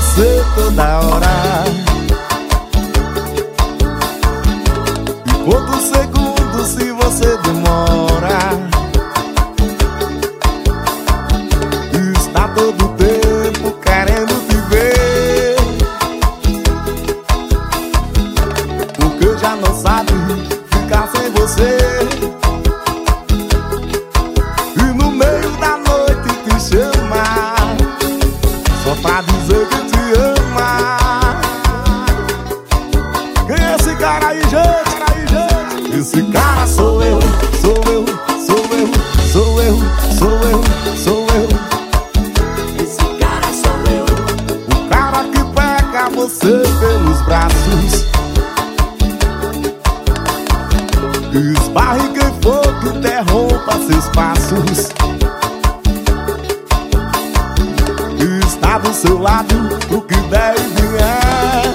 você toda hora. E quantos segundos se você demora? Está todo tempo querendo te ver, porque já não sabe ficar sem você. E no meio da noite te chama, só pra dizer que te ama. Quem é esse cara aí, gente? Esse cara sou eu, sou eu, sou eu, sou eu, sou eu, sou eu. Esse cara sou eu. O cara que pega você pelos braços, esbarre quem for que interrompa seus passos. Está do seu lado o que der e vier,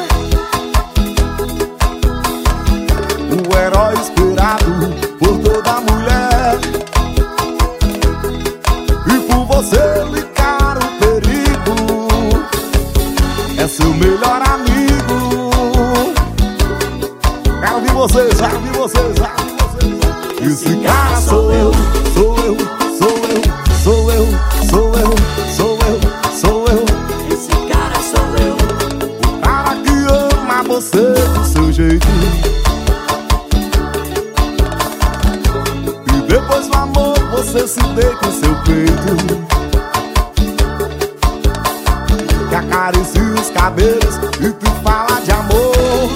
o herói esperado por toda mulher. E por você ligar o perigo, é seu melhor amigo. Quero ouvir vocês, quero ouvir vocês, quero ouvir vocês. Esse cara sou eu, sou eu, sou eu, sou eu, sou eu, sou eu, sou eu. Esse cara sou eu. O cara que ama você do seu jeito, e depois do amor você se deita em seu peito, que acaricia os cabelos e te fala de amor,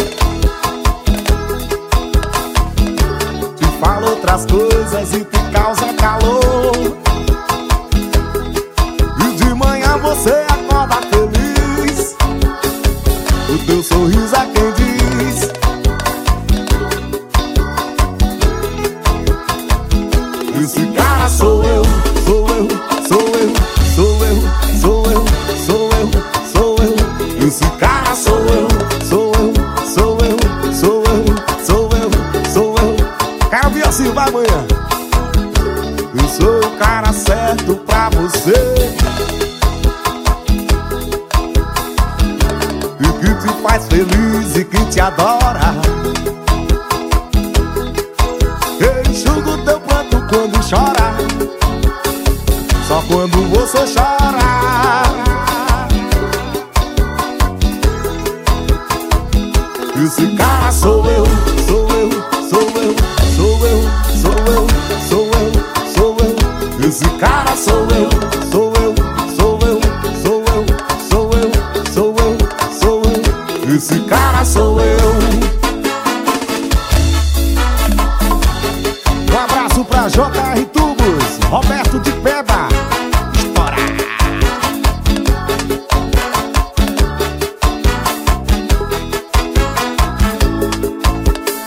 te fala outras coisas e te causa calor. E de manhã você acorda feliz, o teu sorriso é quem diz. Esse cara sou eu, sou eu, sou eu, sou eu, sou eu, sou eu, sou eu. Esse cara sou eu, sou eu, sou eu, sou eu, sou eu, sou eu. Quero ouvir assim, vai amanhã. Eu sou o cara certo pra você, e que te faz feliz e que te adora. Enxuga o teu pranto quando chora, só quando você chora. Esse cara sou eu, sou eu, sou eu, sou eu, sou eu, sou eu, sou eu. Esse cara sou eu, sou eu, sou eu, sou eu, sou eu, sou eu, sou eu. Esse cara sou eu. Um abraço pra JR Tubos, Roberto de Peba,